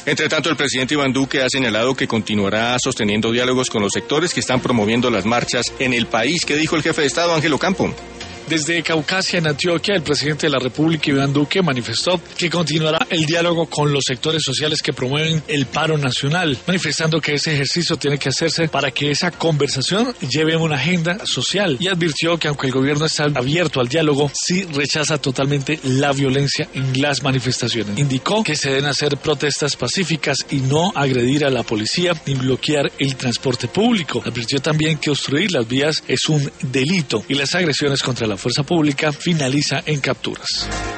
Entre tanto, el presidente Iván Duque ha señalado que continuará sosteniendo diálogos con los sectores que están promoviendo las marchas en el país. ¿Qué dijo el jefe de Estado, Ángel Ocampo? Desde Caucasia, en Antioquia, el presidente de la República, Iván Duque, manifestó que continuará el diálogo con los sectores sociales que promueven el paro nacional, manifestando que ese ejercicio tiene que hacerse para que esa conversación lleve una agenda social, y advirtió que aunque el gobierno está abierto al diálogo, sí rechaza totalmente la violencia en las manifestaciones. Indicó que se deben hacer protestas pacíficas y no agredir a la policía ni bloquear el transporte público. Advirtió también que obstruir las vías es un delito y las agresiones contra la fuerza pública finaliza en capturas.